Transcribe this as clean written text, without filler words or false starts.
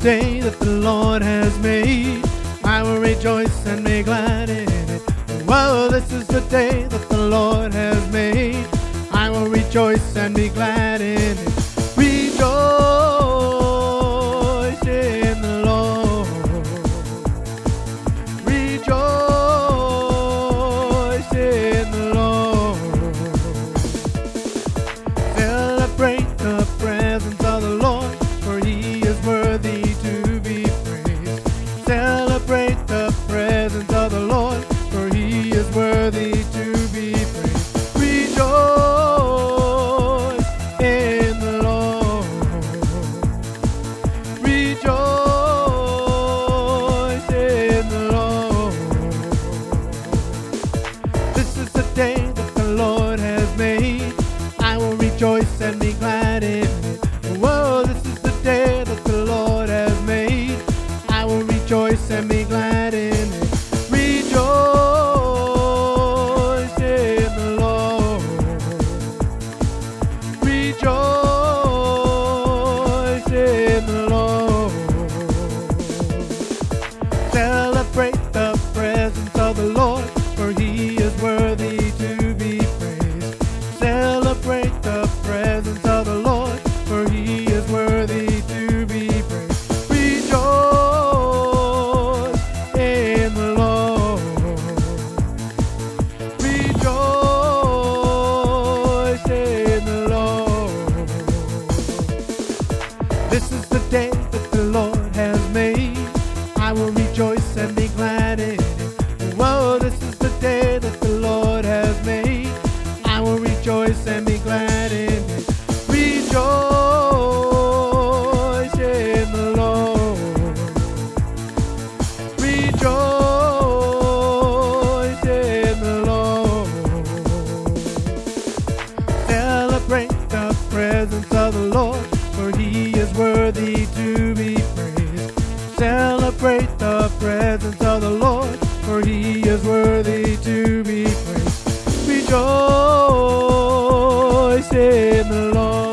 day that the Lord has made. I will rejoice and be glad in it. Whoa, this is the day that the Lord has made. I will rejoice and be glad in it. Rejoice in the Lord. Rejoice in the Lord. Celebrate the presence of the Lord, for He is worthy to be praised. Celebrate the presence of the Lord, for He is worthy to be praised. Rejoice in the Lord. Rejoice in the Lord. This is the day that the Lord has made. I will rejoice and be glad in it. Whoa, this is the day that the Lord has made. I will rejoice and be glad in it. Rejoice in the Lord. Rejoice in the Lord. Celebrate the presence of the Lord, for He is worthy to be praised. Celebrate the presence of the Lord, for He is worthy to be praised. Rejoice in the Lord. Rejoice in the Lord. This is the day that the Lord has made. I will rejoice and be glad in it. Whoa, this is the day that the Lord has made. I will rejoice and be glad in it. Rejoice in the Lord. Rejoice in the Lord. Celebrate the presence of the Lord, for He is worthy to be praised. Celebrate the presence of the Lord, for He is worthy to be praised. Rejoice in the Lord.